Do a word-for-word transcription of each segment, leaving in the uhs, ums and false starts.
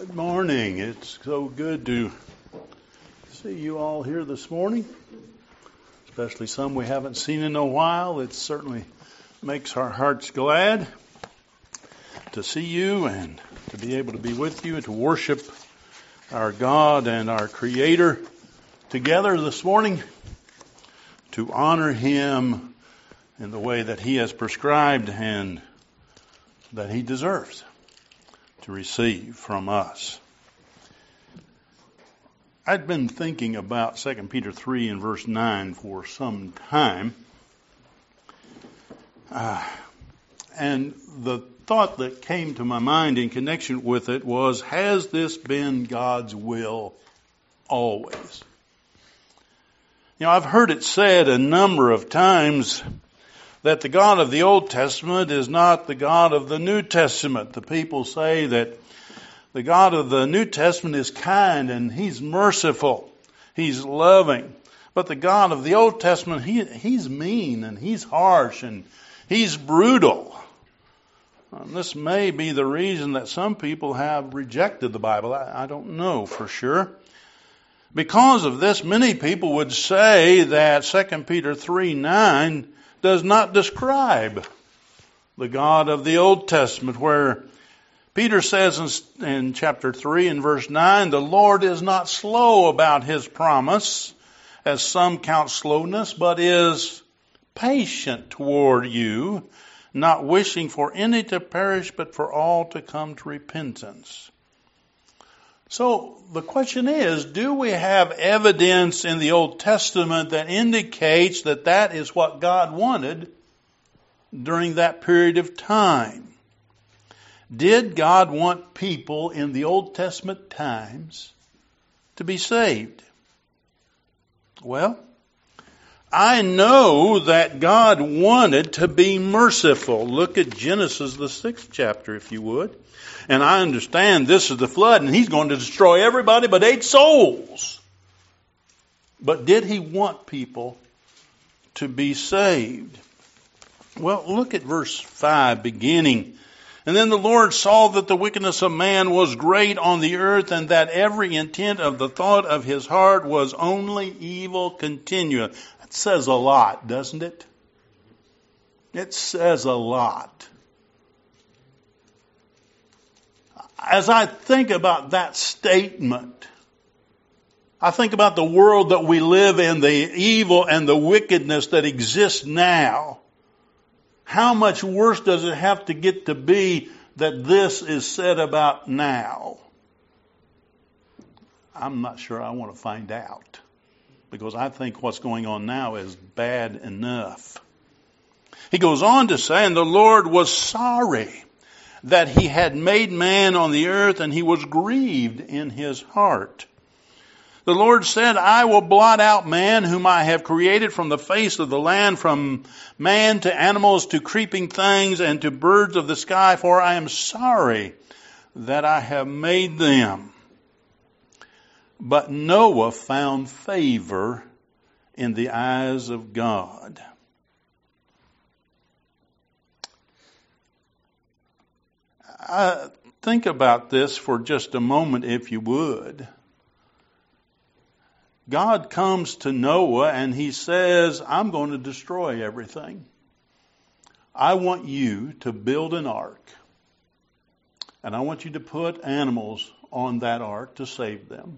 Good morning. It's so good to see you all here this morning, especially some we haven't seen in a while. It certainly makes our hearts glad to see you and to be able to be with you and to worship our God and our Creator together this morning, to honor Him in the way that He has prescribed and that He deserves to receive from us. I'd been thinking about Second Peter three and verse nine for some time. Uh, and the thought that came to my mind in connection with it was, has this been God's will always? You know, I've heard it said a number of times that the God of the Old Testament is not the God of the New Testament. The people say that the God of the New Testament is kind and He's merciful, He's loving. But the God of the Old Testament, he, He's mean and He's harsh and He's brutal. And this may be the reason that some people have rejected the Bible. I, I don't know for sure. Because of this, many people would say that Second Peter three nine does not describe the God of the Old Testament, where Peter says in, in chapter three and verse nine, the Lord is not slow about His promise, as some count slowness, but is patient toward you, not wishing for any to perish, but for all to come to repentance. So the question is, do we have evidence in the Old Testament that indicates that that is what God wanted during that period of time? Did God want people in the Old Testament times to be saved? Well, I know that God wanted to be merciful. Look at Genesis, the sixth chapter, if you would. And I understand this is the flood and He's going to destroy everybody but eight souls. But did He want people to be saved? Well, look at verse five beginning. And then the Lord saw that the wickedness of man was great on the earth, and that every intent of the thought of his heart was only evil continually. That says a lot, doesn't it? It says a lot. As I think about that statement, I think about the world that we live in, the evil and the wickedness that exists now. How much worse does it have to get to be that this is said about now? I'm not sure I want to find out, because I think what's going on now is bad enough. He goes on to say, and the Lord was sorry that He had made man on the earth, and He was grieved in His heart. The Lord said, I will blot out man whom I have created from the face of the land, from man to animals to creeping things and to birds of the sky, for I am sorry that I have made them. But Noah found favor in the eyes of God. Uh, think about this for just a moment, if you would. God comes to Noah and He says, I'm going to destroy everything. I want you to build an ark. And I want you to put animals on that ark to save them.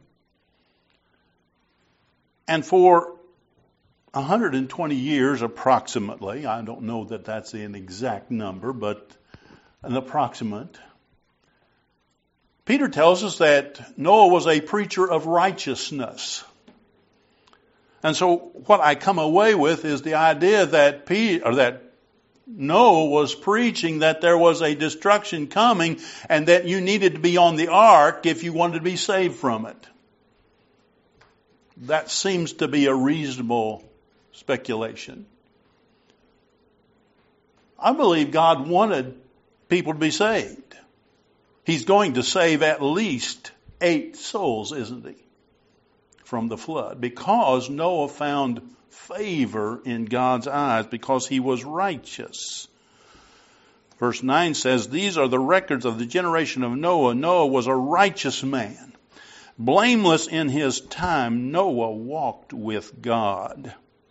And for one hundred twenty years approximately, I don't know that that's an exact number, but an approximate, Peter tells us that Noah was a preacher of righteousness. And so what I come away with is the idea that Peter, or that Noah was preaching that there was a destruction coming and that you needed to be on the ark if you wanted to be saved from it. That seems to be a reasonable speculation. I believe God wanted people to be saved. He's going to save at least eight souls, isn't He, from the flood, because Noah found favor in God's eyes, because he was righteous. Verse nine says, these are the records of the generation of Noah. Noah was a righteous man, blameless in his time. Noah walked with God.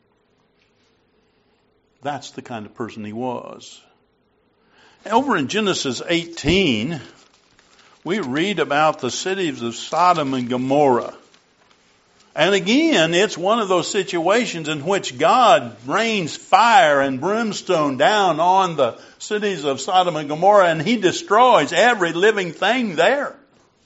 That's the kind of person he was. Over in Genesis eighteen, we read about the cities of Sodom and Gomorrah. And again, it's one of those situations in which God rains fire and brimstone down on the cities of Sodom and Gomorrah, and He destroys every living thing there.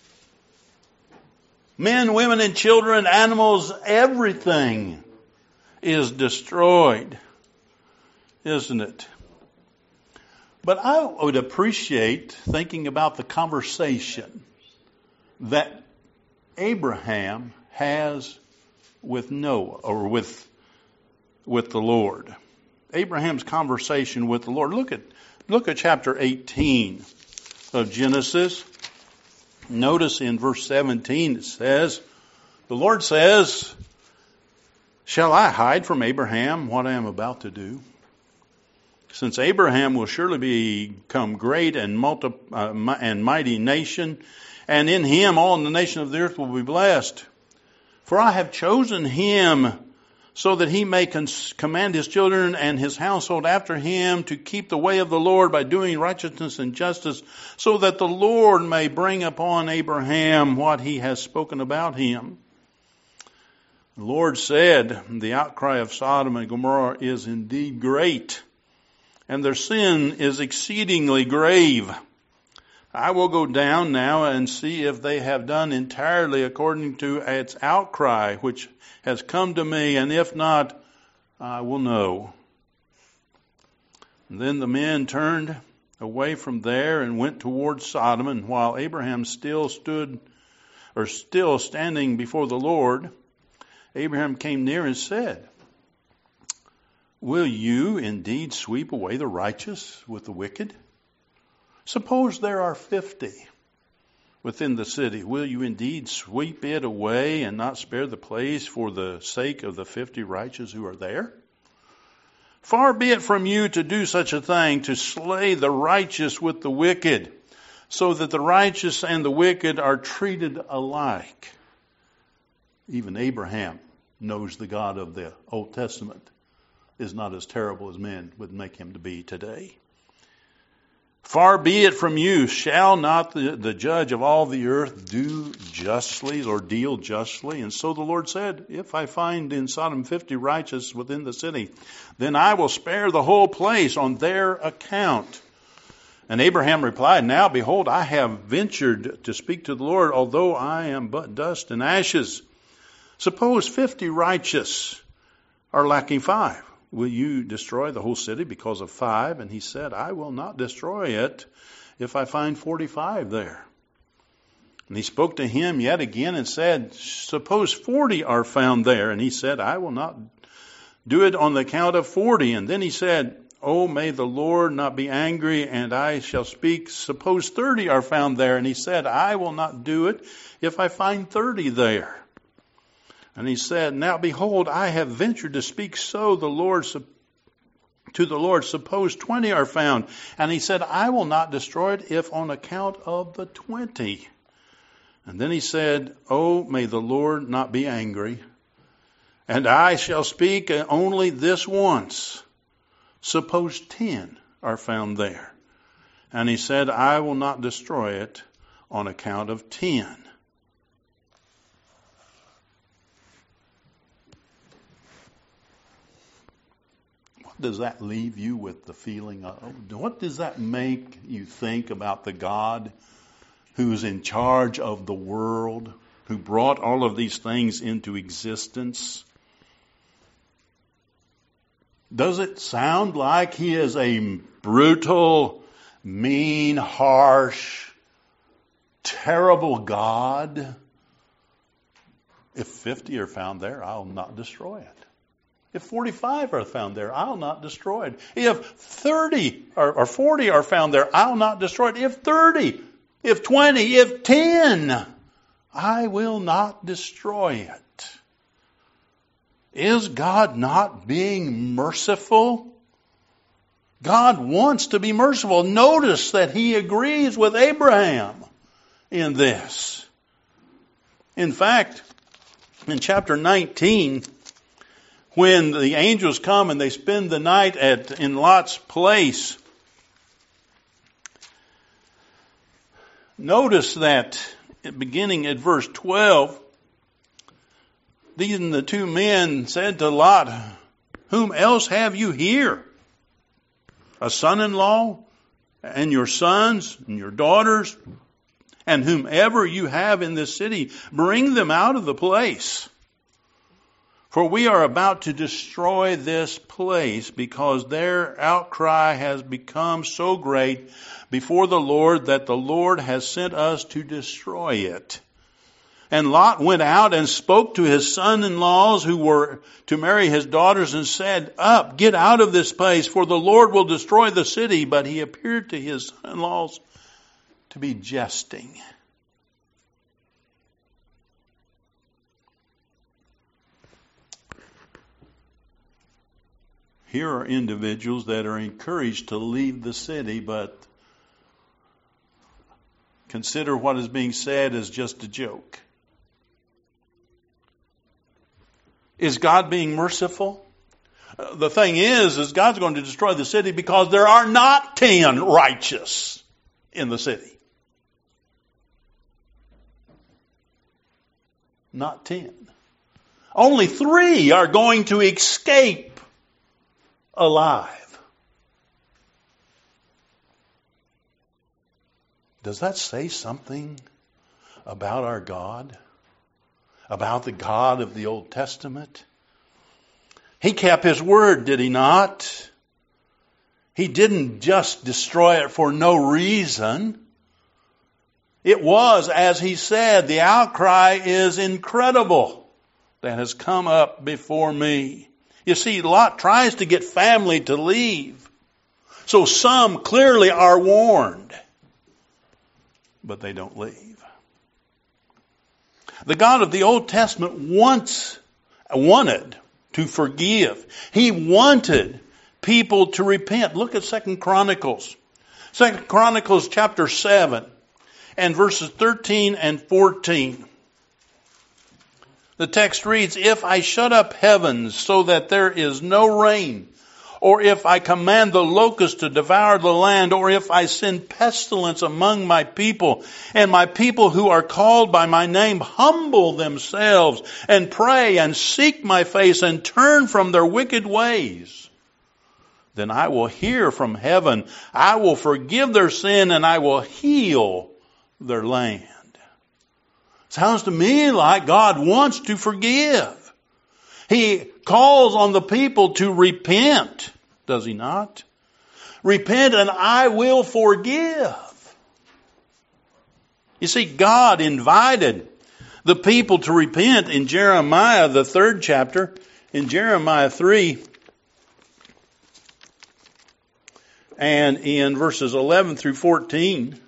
Men, women, and children, animals, everything is destroyed, isn't it? But I would appreciate thinking about the conversation that Abraham has with Noah, or with with the Lord. Abraham's conversation with the Lord. Look at look at chapter eighteen of Genesis. Notice in verse seventeen it says, the Lord says, shall I hide from Abraham what I am about to do? Since Abraham will surely become great and multi, uh, and mighty nation, and in him all the nation of the earth will be blessed. For I have chosen him so that he may cons- command his children and his household after him to keep the way of the Lord by doing righteousness and justice, so that the Lord may bring upon Abraham what he has spoken about him. The Lord said, the outcry of Sodom and Gomorrah is indeed great, and their sin is exceedingly grave. I will go down now and see if they have done entirely according to its outcry, which has come to me, and if not, I will know. And then the men turned away from there and went towards Sodom, and while Abraham still stood, or still standing before the Lord, Abraham came near and said, will you indeed sweep away the righteous with the wicked? Suppose there are fifty within the city. Will you indeed sweep it away and not spare the place for the sake of the fifty righteous who are there? Far be it from you to do such a thing, to slay the righteous with the wicked, so that the righteous and the wicked are treated alike. Even Abraham knows the God of the Old Testament is not as terrible as men would make him to be today. Far be it from you, shall not the, the judge of all the earth do justly or deal justly? And so the Lord said, if I find in Sodom fifty righteous within the city, then I will spare the whole place on their account. And Abraham replied, now behold, I have ventured to speak to the Lord, although I am but dust and ashes. Suppose fifty righteous are lacking five. Will you destroy the whole city because of five? And he said, I will not destroy it if I find forty-five there. And he spoke to him yet again and said, suppose forty are found there. And he said, I will not do it on the count of forty. And then he said, oh, may the Lord not be angry, and I shall speak. Suppose thirty are found there. And he said, I will not do it if I find thirty there. And he said, now behold, I have ventured to speak so the Lord to the Lord, suppose twenty are found. And he said, I will not destroy it if on account of the twenty. And then he said, oh, may the Lord not be angry, and I shall speak only this once. Suppose ten are found there. And he said, I will not destroy it on account of ten. Does that leave you with the feeling of, what does that make you think about the God who's in charge of the world, who brought all of these things into existence? Does it sound like he is a brutal, mean, harsh, terrible God? If fifty are found there, I'll not destroy it. If forty-five are found there, I'll not destroy it. If thirty or, or forty are found there, I'll not destroy it. If thirty, if twenty, if ten, I will not destroy it. Is God not being merciful? God wants to be merciful. Notice that he agrees with Abraham in this. In fact, in chapter nineteen, when the angels come and they spend the night at in Lot's place, notice that beginning at verse twelve, these and the two men said to Lot, "Whom else have you here? A son-in-law, and your sons, and your daughters, and whomever you have in this city, bring them out of the place. For we are about to destroy this place, because their outcry has become so great before the Lord that the Lord has sent us to destroy it." And Lot went out and spoke to his son-in-laws who were to marry his daughters and said, "Up, get out of this place, for the Lord will destroy the city." But he appeared to his son-in-laws to be jesting. Here are individuals that are encouraged to leave the city, but consider what is being said as just a joke. Is God being merciful? The thing is, is God's going to destroy the city because there are not ten righteous in the city. Not ten. Only three are going to escape alive. Does that say something about our God? About the God of the Old Testament? He kept his word, did he not? He didn't just destroy it for no reason. It was, as he said, the outcry is incredible that has come up before me. You see, Lot tries to get family to leave. So some clearly are warned, but they don't leave. The God of the Old Testament wants, wanted to forgive. He wanted people to repent. Look at Second Chronicles. Second Chronicles chapter seven and verses thirteen and fourteen. The text reads, "If I shut up heavens so that there is no rain, or if I command the locust to devour the land, or if I send pestilence among my people, and my people who are called by my name humble themselves and pray and seek my face and turn from their wicked ways, then I will hear from heaven, I will forgive their sin, and I will heal their land." Sounds to me like God wants to forgive. He calls on the people to repent, does he not? Repent and I will forgive. You see, God invited the people to repent in Jeremiah, the third chapter, in Jeremiah three, and in verses eleven through fourteen.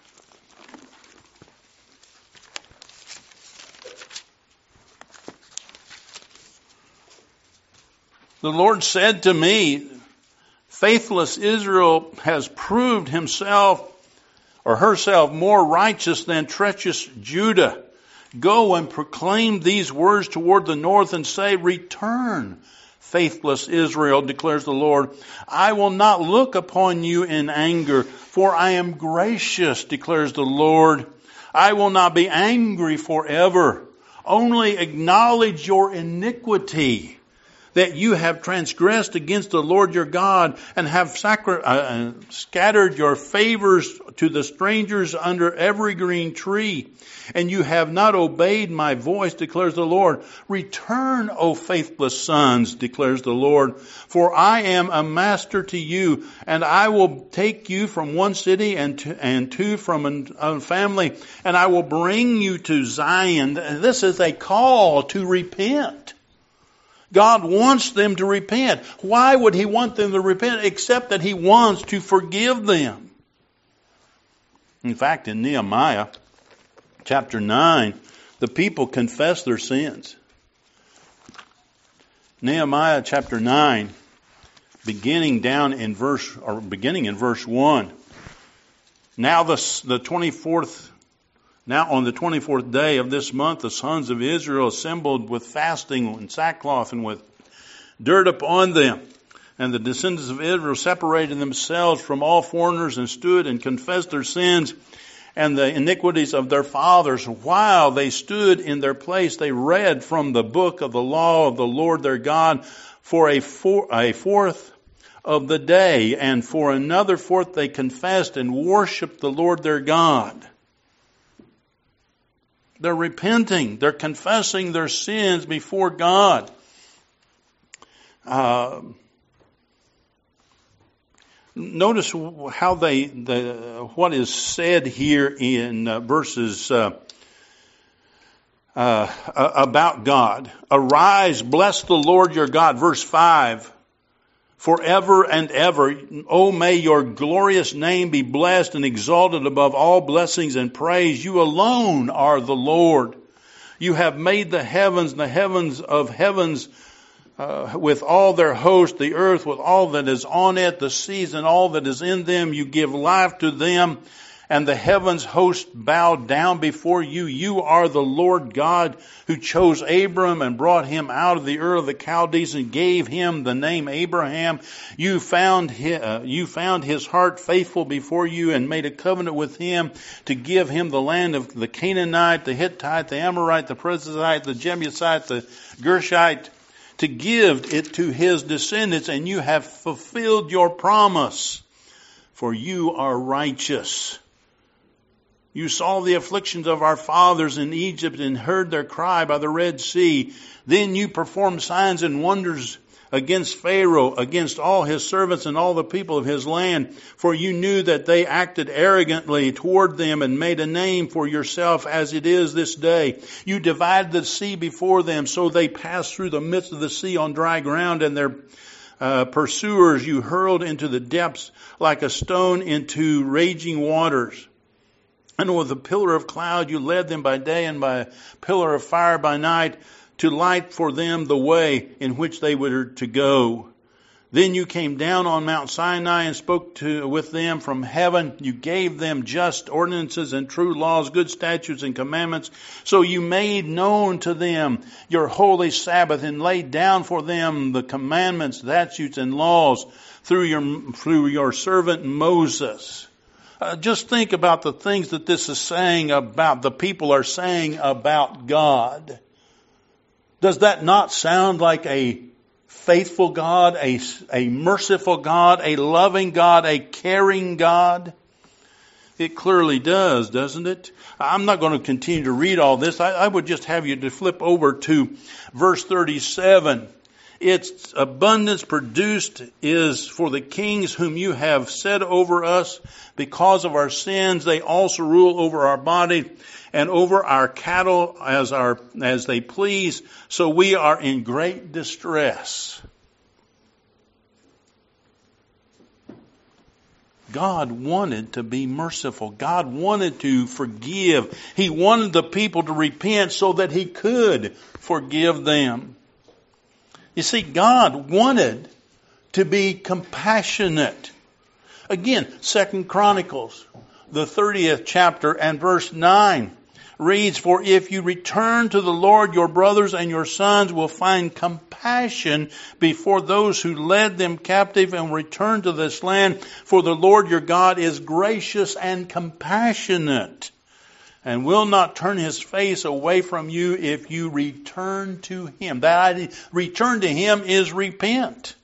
The Lord said to me, "Faithless Israel has proved himself or herself more righteous than treacherous Judah. Go and proclaim these words toward the north and say, 'Return, faithless Israel,' declares the Lord. 'I will not look upon you in anger, for I am gracious,' declares the Lord. 'I will not be angry forever. Only acknowledge your iniquity, that you have transgressed against the Lord your God, and have sacri- uh, scattered your favors to the strangers under every green tree. And you have not obeyed my voice, declares the Lord. Return, O faithless sons, declares the Lord. For I am a master to you, and I will take you from one city and to, and two from a family, and I will bring you to Zion." This is a call to repent. God wants them to repent. Why would he want them to repent except that he wants to forgive them? In fact, in Nehemiah chapter nine, the people confess their sins. Nehemiah chapter nine, beginning down in verse, or beginning in verse one. Now the, the twenty-fourth, now on the twenty-fourth day of this month, the sons of Israel assembled with fasting and sackcloth and with dirt upon them. And the descendants of Israel separated themselves from all foreigners and stood and confessed their sins and the iniquities of their fathers. While they stood in their place, they read from the book of the law of the Lord their God for a, for, a fourth of the day. And for another fourth they confessed and worshiped the Lord their God. They're repenting. They're confessing their sins before God. Uh, Notice how they, the, what is said here in uh, verses uh, uh, about God. Arise, bless the Lord your God. Verse five. Forever and ever, oh, may your glorious name be blessed and exalted above all blessings and praise. You alone are the Lord. You have made the heavens, the heavens of heavens, Uh, with all their host, the earth with all that is on it, the seas and all that is in them. You give life to them, and the heavens host bow down before you. You are the Lord God who chose Abram and brought him out of the Ur of the Chaldees and gave him the name Abraham. You found his, uh, you found his heart faithful before you and made a covenant with him to give him the land of the Canaanite, the Hittite, the Amorite, the Perizzite, the Jebusite, the Gershite, to give it to his descendants, and you have fulfilled your promise, for you are righteous. You saw the afflictions of our fathers in Egypt and heard their cry by the Red Sea. Then you performed signs and wonders against Pharaoh, against all his servants and all the people of his land, for you knew that they acted arrogantly toward them and made a name for yourself as it is this day. You divided the sea before them, so they passed through the midst of the sea on dry ground, and their uh, pursuers you hurled into the depths like a stone into raging waters. And with a pillar of cloud you led them by day and by a pillar of fire by night, to light for them the way in which they were to go. Then you came down on Mount Sinai and spoke to, with them from heaven. You gave them just ordinances and true laws, good statutes and commandments. So you made known to them your holy Sabbath and laid down for them the commandments, statutes, and laws through your, through your servant Moses. Uh, just think about the things that this is saying about, the people are saying about God. Does that not sound like a faithful God, a, a merciful God, a loving God, a caring God? It clearly does, doesn't it? I'm not going to continue to read all this. I, I would just have you to flip over to verse thirty-seven. Its abundance produced is for the kings whom you have set over us. Because of our sins, they also rule over our body and over our cattle as our as they please. So we are in great distress. God wanted to be merciful. God wanted to forgive. He wanted the people to repent so that He could forgive them. You see, God wanted to be compassionate. Again, Second Chronicles, the thirtieth chapter and verse nine reads, "For if you return to the Lord, your brothers and your sons will find compassion before those who led them captive and return to this land. For the Lord your God is gracious and compassionate, and will not turn His face away from you if you return to Him." That return to Him is repent.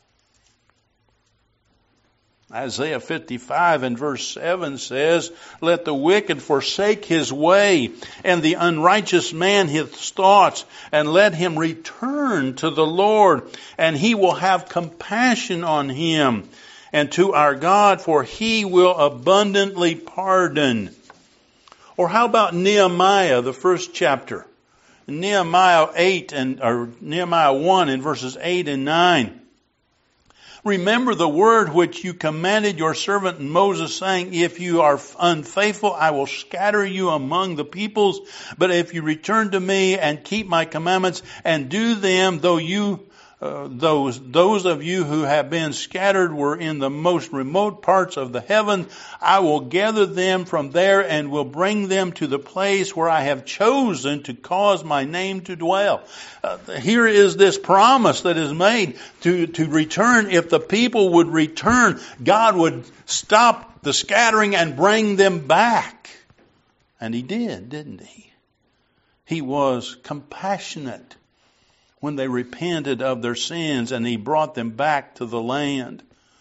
Isaiah fifty-five and verse seven says, "Let the wicked forsake his way, and the unrighteous man his thoughts, and let him return to the Lord, and He will have compassion on him, and to our God, for He will abundantly pardon." Or how about Nehemiah, the first chapter? Nehemiah eight and or Nehemiah one in verses eight and nine. "Remember the word which you commanded your servant Moses, saying, if you are unfaithful, I will scatter you among the peoples. But if you return to me and keep my commandments and do them, though you uh, those those of you who have been scattered were in the most remote parts of the heaven. I will gather them from there and will bring them to the place where I have chosen to cause my name to dwell. Uh, here is this promise that is made to, to return. If the people would return, God would stop the scattering and bring them back. And he did, didn't he? He was compassionate when they repented of their sins, and he brought them back to the land.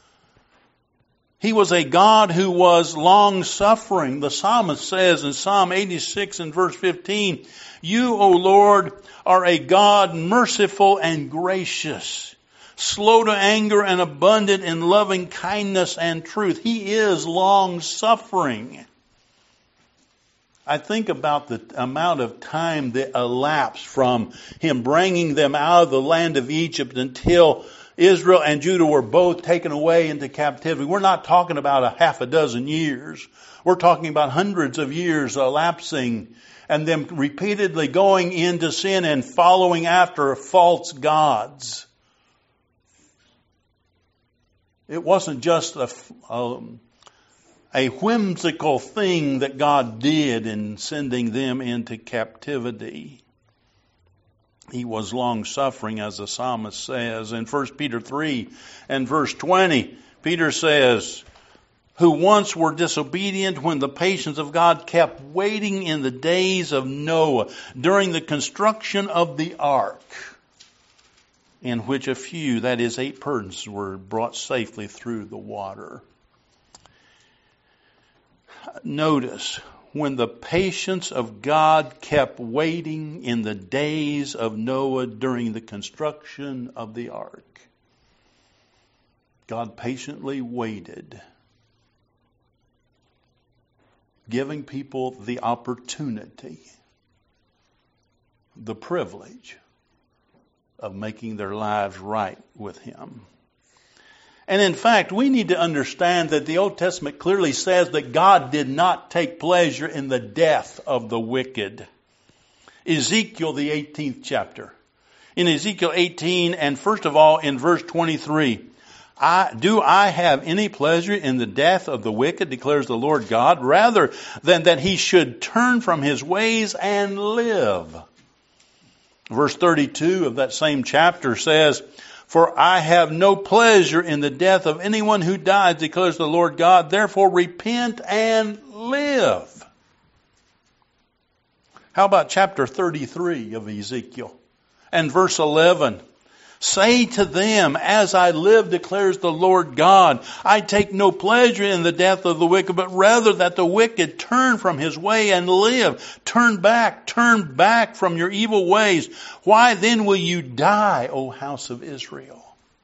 He was a God who was long-suffering. The psalmist says in Psalm eighty-six and verse fifteen, "You, O Lord, are a God merciful and gracious, slow to anger and abundant in loving kindness and truth." He is long-suffering. I think about the amount of time that elapsed from him bringing them out of the land of Egypt until Israel and Judah were both taken away into captivity. We're not talking about a half a dozen years. We're talking about hundreds of years elapsing and them repeatedly going into sin and following after false gods. It wasn't just a, um, a whimsical thing that God did in sending them into captivity. He was long-suffering, as the psalmist says. In First Peter three and verse twenty, Peter says, "Who once were disobedient when the patience of God kept waiting in the days of Noah during the construction of the ark, in which a few, that is eight persons, were brought safely through the water." Notice, when the patience of God kept waiting in the days of Noah during the construction of the ark, God patiently waited, giving people the opportunity, the privilege of making their lives right with Him. And in fact, we need to understand that the Old Testament clearly says that God did not take pleasure in the death of the wicked. Ezekiel, the eighteenth chapter. In Ezekiel eighteen, and first of all in verse twenty-three, I, do I have any pleasure in the death of the wicked, declares the Lord God, rather than that he should turn from his ways and live? Verse thirty-two of that same chapter says, "For I have no pleasure in the death of anyone who dies, declares the Lord God. Therefore repent and live." How about chapter thirty-three of Ezekiel and verse eleven? "Say to them, as I live, declares the Lord God, I take no pleasure in the death of the wicked, but rather that the wicked turn from his way and live. Turn back, turn back from your evil ways. Why then will you die, O house of Israel?"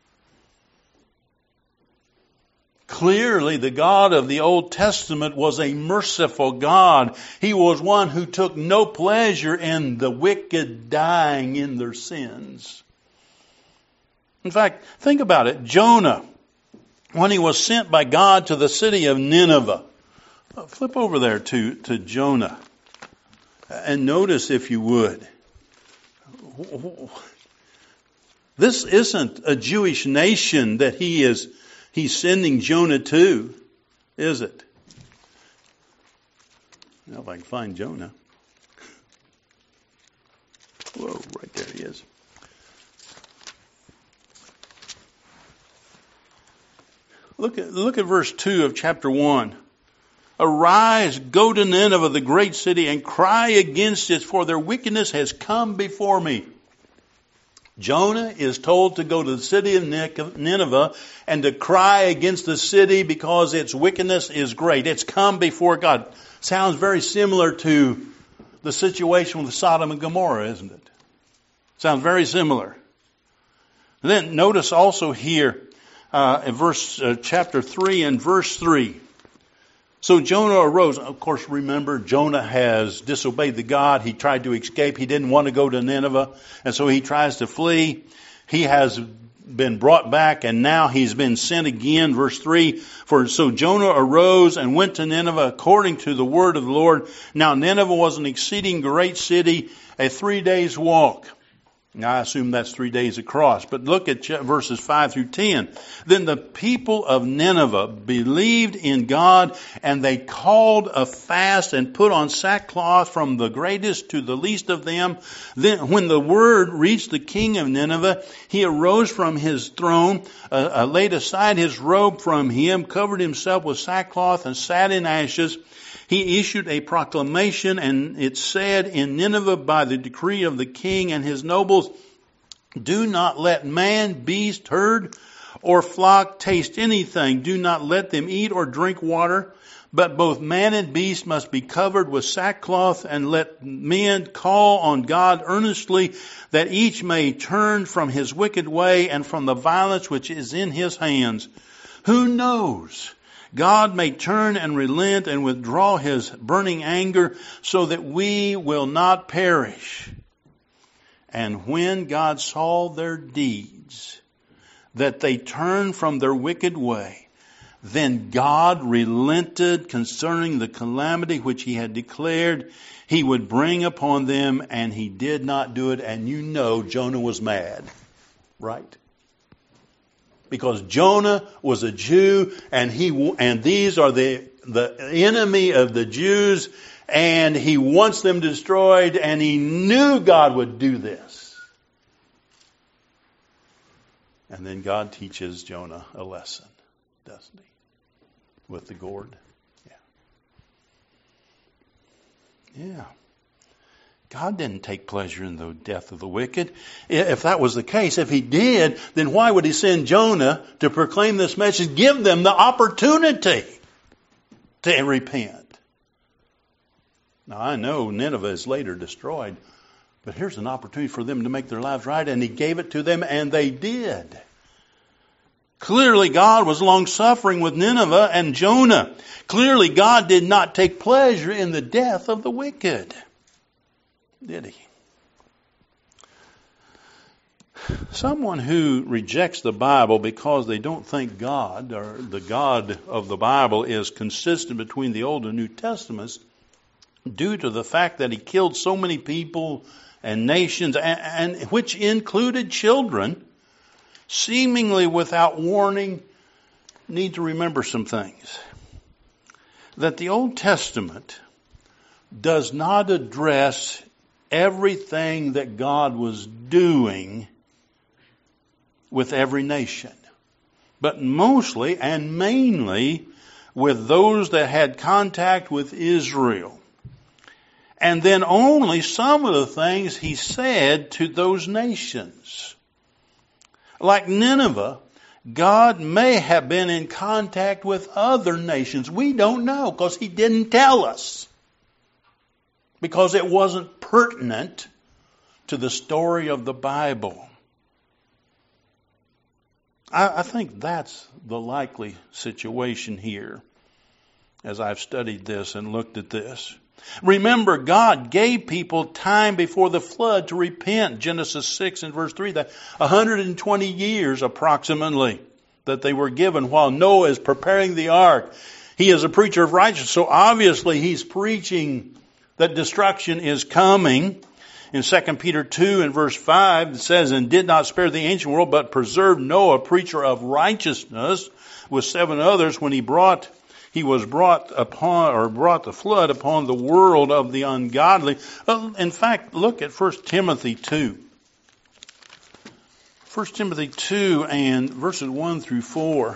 Clearly, the God of the Old Testament was a merciful God. He was one who took no pleasure in the wicked dying in their sins. In fact, think about it. Jonah, when he was sent by God to the city of Nineveh, flip over there to, to Jonah and notice, if you would, this isn't a Jewish nation that he is he's sending Jonah to, is it? Now if I can find Jonah. Whoa, right there he is. Look at, look at verse two of chapter one. "Arise, go to Nineveh, the great city, and cry against it, for their wickedness has come before me." Jonah is told to go to the city of Nineveh and to cry against the city because its wickedness is great. It's come before God. Sounds very similar to the situation with Sodom and Gomorrah, isn't it? Sounds very similar. And then notice also here, Uh, in verse uh, chapter three and verse three. "So Jonah arose." Of course, remember, Jonah has disobeyed the God. He tried to escape. He didn't want to go to Nineveh. And so he tries to flee. He has been brought back, and now he's been sent again. Verse three, "For so Jonah arose and went to Nineveh according to the word of the Lord. Now Nineveh was an exceeding great city, a three days walk." Now, I assume that's three days across. But look at verses five through ten. Then the people of Nineveh believed in God, and they called a fast and put on sackcloth from the greatest to the least of them. Then when the word reached the king of Nineveh, he arose from his throne, uh, uh, laid aside his robe from him, covered himself with sackcloth, and sat in ashes. He issued a proclamation, and it said in Nineveh by the decree of the king and his nobles, do not let man, beast, herd, or flock taste anything. Do not let them eat or drink water. But both man and beast must be covered with sackcloth, and let men call on God earnestly, that each may turn from his wicked way and from the violence which is in his hands. Who knows? God may turn and relent and withdraw his burning anger so that we will not perish. And when God saw their deeds, that they turned from their wicked way, then God relented concerning the calamity which he had declared he would bring upon them, and he did not do it. And you know Jonah was mad, right? Because Jonah was a Jew, and he and these are the the enemy of the Jews, and he wants them destroyed, and he knew God would do this. And then God teaches Jonah a lesson, doesn't he? With the gourd. Yeah. Yeah. God didn't take pleasure in the death of the wicked. If that was the case, if he did, then why would he send Jonah to proclaim this message, give them the opportunity to repent? Now, I know Nineveh is later destroyed, but here's an opportunity for them to make their lives right, and he gave it to them, and they did. Clearly, God was long-suffering with Nineveh and Jonah. Clearly, God did not take pleasure in the death of the wicked. Did he? Someone who rejects the Bible because they don't think God, or the God of the Bible, is consistent between the Old and New Testaments, due to the fact that he killed so many people and nations, and, and which included children, seemingly without warning, need to remember some things. That the Old Testament does not address everything that God was doing with every nation, but mostly and mainly with those that had contact with Israel. And then only some of the things he said to those nations. Like Nineveh, God may have been in contact with other nations. We don't know because he didn't tell us. Because it wasn't pertinent to the story of the Bible. I, I think that's the likely situation here as I've studied this and looked at this. Remember, God gave people time before the flood to repent. Genesis six and verse three, that one hundred twenty years approximately that they were given while Noah is preparing the ark. He is a preacher of righteousness, so obviously he's preaching that destruction is coming. In Second Peter two and verse five, it says, and did not spare the ancient world, but preserved Noah, preacher of righteousness, with seven others when he brought, he was brought upon, or brought the flood upon the world of the ungodly. In fact, look at First Timothy two. First Timothy two and verses one through four.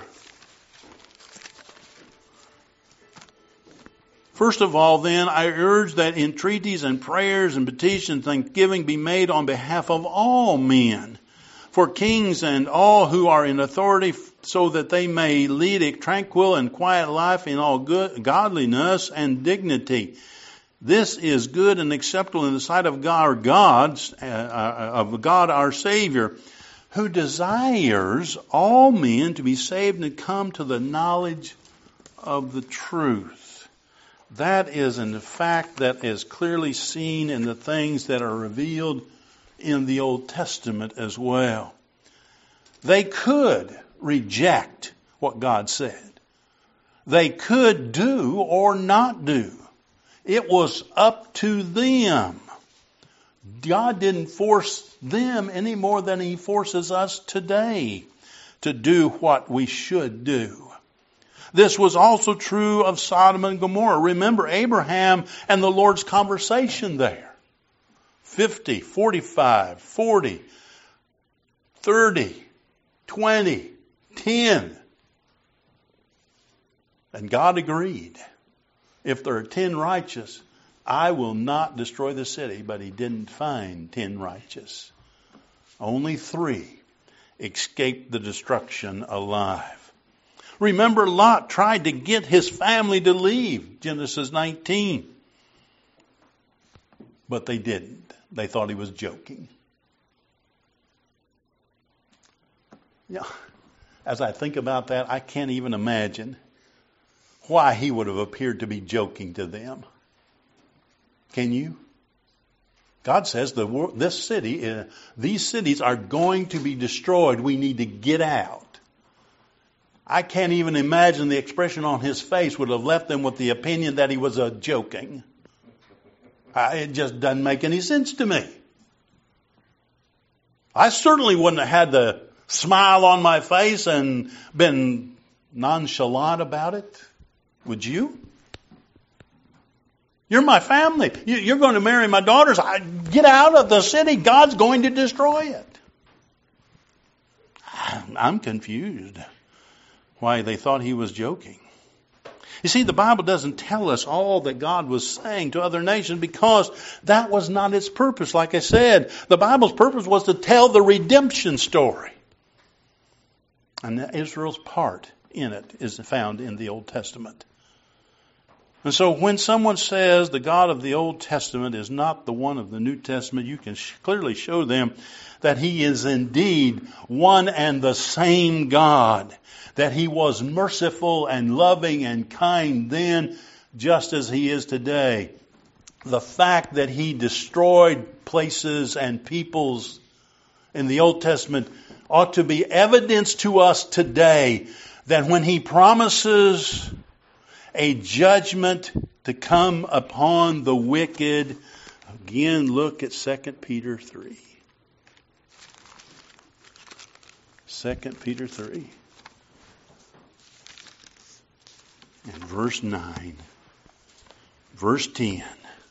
First of all, then, I urge that entreaties and prayers and petitions and thanksgiving be made on behalf of all men, for kings and all who are in authority, so that they may lead a tranquil and quiet life in all good, godliness and dignity. This is good and acceptable in the sight of God, our God's, uh, of God our Savior, who desires all men to be saved and come to the knowledge of the truth. That is in fact that is clearly seen in the things that are revealed in the Old Testament as well. They could reject what God said. They could do or not do. It was up to them. God didn't force them any more than He forces us today to do what we should do. This was also true of Sodom and Gomorrah. Remember Abraham and the Lord's conversation there. fifty, forty-five, forty, thirty, twenty, ten. And God agreed. If there are ten righteous, I will not destroy the city. But He didn't find ten righteous. Only three escaped the destruction alive. Remember, Lot tried to get his family to leave, Genesis nineteen. But they didn't. They thought he was joking. Yeah. As I think about that, I can't even imagine why he would have appeared to be joking to them. Can you? God says the this city, uh, these cities are going to be destroyed. We need to get out. I can't even imagine the expression on his face would have left them with the opinion that he was uh, joking. Uh, it just doesn't make any sense to me. I certainly wouldn't have had the smile on my face and been nonchalant about it. Would you? You're my family. You're going to marry my daughters. I, get out of the city. God's going to destroy it. I'm confused why they thought he was joking. You see, the Bible doesn't tell us all that God was saying to other nations because that was not its purpose. Like I said, the Bible's purpose was to tell the redemption story. And Israel's part in it is found in the Old Testament. And so when someone says the God of the Old Testament is not the one of the New Testament, you can sh- clearly show them that He is indeed one and the same God. That He was merciful and loving and kind then, just as He is today. The fact that He destroyed places and peoples in the Old Testament ought to be evidence to us today that when He promises a judgment to come upon the wicked, again look at Second Peter three. Second Peter three. And verse nine. Verse ten.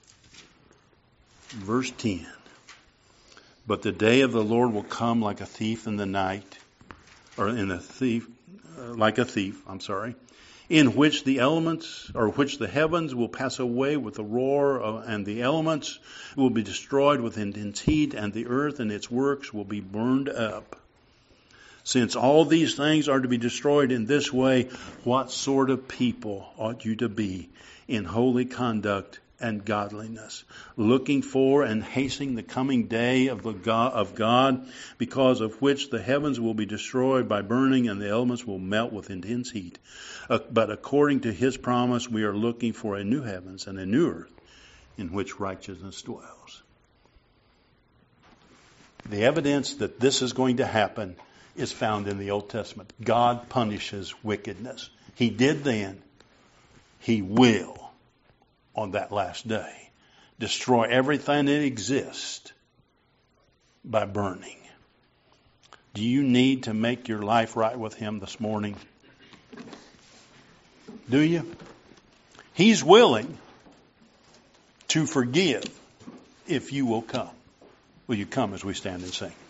Verse ten. But the day of the Lord will come like a thief in the night, or in a thief, uh, like a thief, I'm sorry, in which the elements, or which the heavens will pass away with a roar, of, and the elements will be destroyed with intense heat, and the earth and its works will be burned up. Since all these things are to be destroyed in this way, what sort of people ought you to be in holy conduct and godliness, looking for and hastening the coming day of the God, of God, because of which the heavens will be destroyed by burning and the elements will melt with intense heat. Uh, but according to His promise, we are looking for a new heavens and a new earth in which righteousness dwells. The evidence that this is going to happen is found in the Old Testament. God punishes wickedness. He did then. He will on that last day destroy everything that exists by burning. Do you need to make your life right with Him this morning? Do you? He's willing to forgive if you will come. Will you come as we stand and sing?